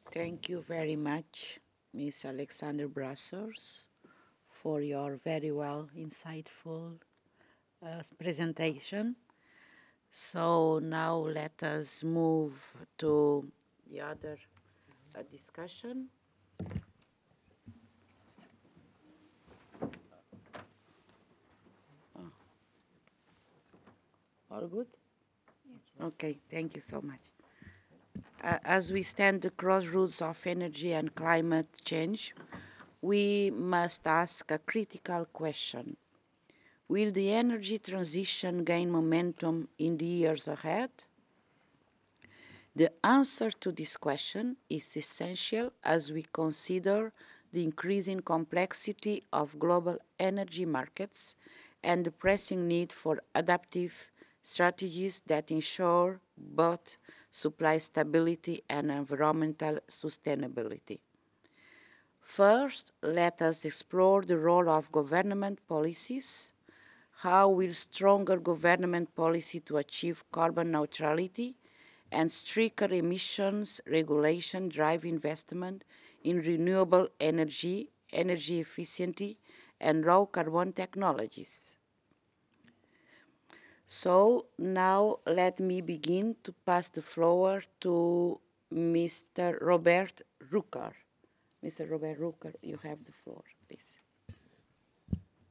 Thank you very much, Ms. Alexander Brassers, for your very well insightful presentation. So now let us move to the other discussion. Oh, all good? Yes. Okay, thank you so much. As we stand at the crossroads of energy and climate change, we must ask a critical question. Will the energy transition gain momentum in the years ahead? The answer to this question is essential as we consider the increasing complexity of global energy markets and the pressing need for adaptive strategies that ensure both supply stability and environmental sustainability. First, let us explore the role of government policies. How will stronger government policy to achieve carbon neutrality and stricter emissions regulation drive investment in renewable energy, energy efficiency, and low carbon technologies? So now let me begin to pass the floor to Mr. Robert Rucker. Mr. Robert Rucker, you have the floor, please.